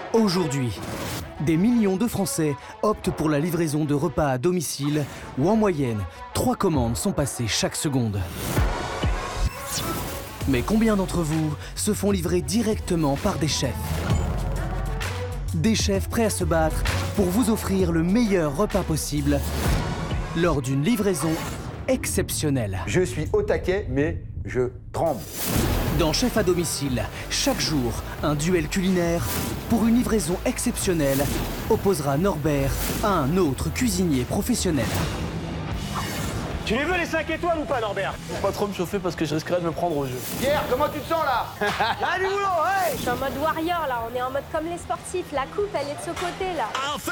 Aujourd'hui, des millions de Français optent pour la livraison de repas à domicile où en moyenne, 3 commandes sont passées chaque seconde. Mais combien d'entre vous se font livrer directement par des chefs? Des chefs prêts à se battre pour vous offrir le meilleur repas possible lors d'une livraison exceptionnelle. Je suis au taquet, mais je tremble. Dans Chef à domicile, chaque jour, un duel culinaire pour une livraison exceptionnelle opposera Norbert à un autre cuisinier professionnel. Tu les veux les 5 étoiles ou pas, Norbert? Faut pas trop me chauffer parce que je risquerais de me prendre au jeu. Pierre, comment tu te sens là? Y'a du boulot, ouais! Je suis en mode warrior là, on est en mode comme les sportifs, la coupe elle est de ce côté là.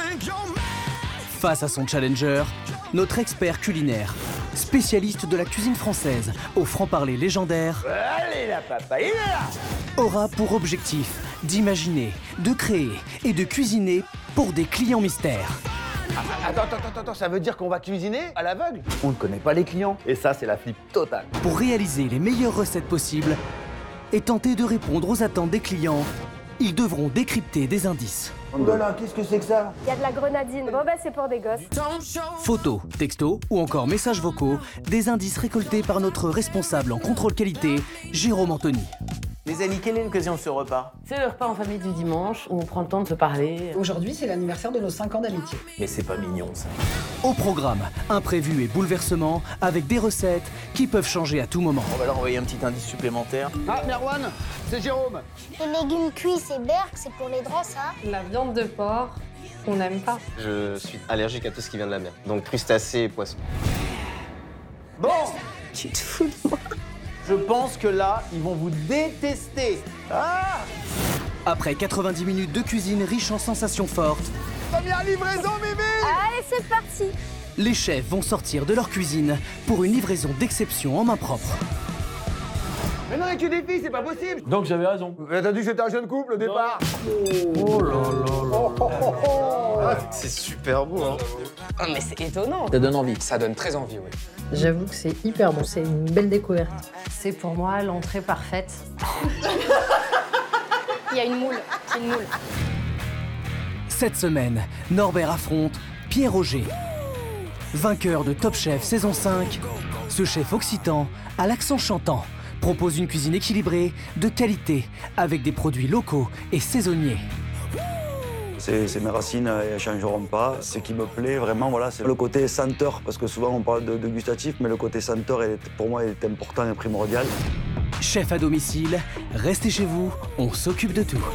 Face à son challenger, notre expert culinaire, spécialiste de la cuisine française au franc-parler légendaire, Allez là, papa, il est là! aura pour objectif d'imaginer, de créer et de cuisiner pour des clients mystères. Attends, ça veut dire qu'on va cuisiner à l'aveugle? On ne connaît pas les clients. Et ça, c'est la flip totale. Pour réaliser les meilleures recettes possibles et tenter de répondre aux attentes des clients, ils devront décrypter des indices. Oh là là, qu'est-ce que c'est que ça? Il y a de la grenadine, bon bah c'est pour des gosses. Photos, textos ou encore messages vocaux, des indices récoltés par notre responsable en contrôle qualité, Jérôme Anthony. Les amis, quelle est l'occasion de ce repas? C'est le repas en famille du dimanche où on prend le temps de se parler. Aujourd'hui, c'est l'anniversaire de nos 5 ans d'amitié. Mais c'est pas mignon, ça. Au programme, imprévus et bouleversements avec des recettes qui peuvent changer à tout moment. On va leur envoyer un petit indice supplémentaire. Ah, Merwan, c'est Jérôme. Les légumes cuits, c'est berk, c'est pour les grands, ça. La viande de porc, on n'aime pas. Je suis allergique à tout ce qui vient de la mer, donc crustacés et poissons. Bon, Tu te fous de moi? Je pense que là, ils vont vous détester. Après 90 minutes de cuisine riche en sensations fortes, première livraison, Mimi! Allez c'est parti. les chefs vont sortir de leur cuisine pour une livraison d'exception en main propre. Mais non, il y a que des filles, c'est pas possible! Donc j'avais raison. T'as dit que c'était un jeune couple au départ? Oh là là là. C'est super beau, hein. Oh, mais c'est étonnant. Ça donne envie. Ça donne très envie, oui. J'avoue que c'est hyper bon, c'est une belle découverte. C'est pour moi l'entrée parfaite. Il y a une moule, c'est une moule. Cette semaine, Norbert affronte Pierre Auger. Vainqueur de Top Chef saison 5, ce chef occitan, à l'accent chantant, propose une cuisine équilibrée, de qualité, avec des produits locaux et saisonniers. C'est mes racines, elles ne changeront pas. Ce qui me plaît vraiment, voilà, c'est le côté senteur, parce que souvent on parle de gustatif, mais le côté senteur, pour moi, est important et primordial. Chef à domicile, restez chez vous, on s'occupe de tout.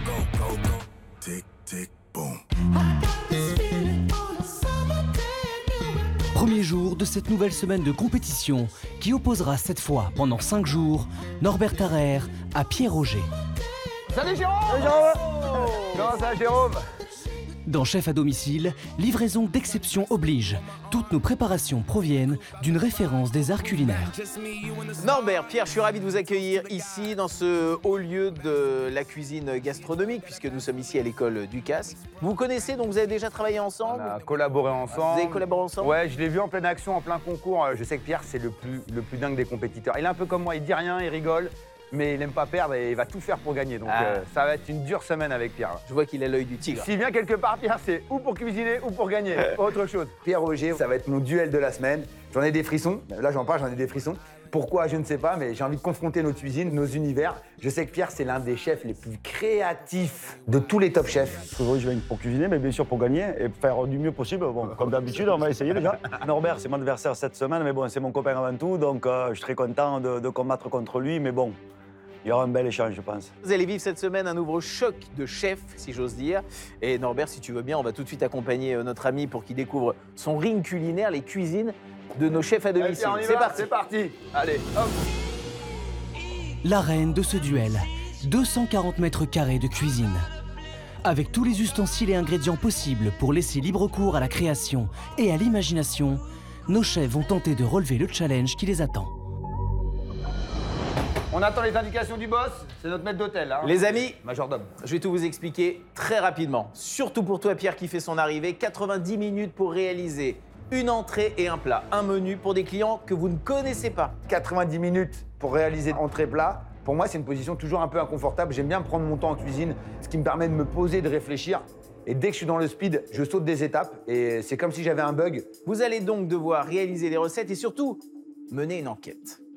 Premier jour de cette nouvelle semaine de compétition qui opposera cette fois pendant 5 jours Norbert Tarrer à Pierre Auger. Salut Jérôme! Salut Jérôme! Comment ça, Jérôme? Dans Chef à domicile, livraison d'exception oblige. Toutes nos préparations proviennent d'une référence des arts culinaires. Norbert, Pierre, je suis ravi de vous accueillir ici, dans ce haut lieu de la cuisine gastronomique, puisque nous sommes ici à l'école Ducasse. Vous connaissez, donc vous avez déjà travaillé ensemble? On a collaboré ensemble. Vous avez collaboré ensemble? Ouais, je l'ai vu en pleine action, en plein concours. Je sais que Pierre, c'est le plus dingue des compétiteurs. Il est un peu comme moi, il dit rien, il rigole, mais il n'aime pas perdre et il va tout faire pour gagner. Donc ça va être une dure semaine avec Pierre. Je vois qu'il a l'œil du tigre. S'il vient quelque part, Pierre, c'est ou pour cuisiner ou pour gagner, pas autre chose. Pierre Auger, ça va être mon duel de la semaine. J'en ai des frissons. Là, j'en parle, j'en ai des frissons. Pourquoi, je ne sais pas, mais j'ai envie de confronter nos cuisines, nos univers. Je sais que Pierre, c'est l'un des chefs les plus créatifs de tous les top chefs. Aujourd'hui, je viens pour cuisiner, mais bien sûr pour gagner et faire du mieux possible. Bon, comme d'habitude, on va essayer déjà. Norbert, c'est mon adversaire cette semaine, mais bon, c'est mon copain avant tout, donc je suis très content de combattre contre lui, mais bon, il y aura un bel échange, je pense. Vous allez vivre cette semaine un nouveau choc de chef, si j'ose dire. Et Norbert, si tu veux bien, on va tout de suite accompagner notre ami pour qu'il découvre son ring culinaire, les cuisines de nos chefs à domicile. C'est parti. C'est parti. Allez, hop. L'arène de ce duel, 240 mètres carrés de cuisine. Avec tous les ustensiles et ingrédients possibles pour laisser libre cours à la création et à l'imagination, nos chefs vont tenter de relever le challenge qui les attend. On attend les indications du boss, c'est notre maître d'hôtel. Hein. Les amis, majordome. je vais tout vous expliquer très rapidement. Surtout pour toi, Pierre, qui fait son arrivée. 90 minutes pour réaliser une entrée et un plat. Un menu pour des clients que vous ne connaissez pas. 90 minutes pour réaliser entrée-plat. Pour moi, c'est une position toujours un peu inconfortable. J'aime bien prendre mon temps en cuisine, ce qui me permet de me poser, de réfléchir. Et dès que je suis dans le speed, je saute des étapes et c'est comme si j'avais un bug. Vous allez donc devoir réaliser les recettes et surtout mener une enquête.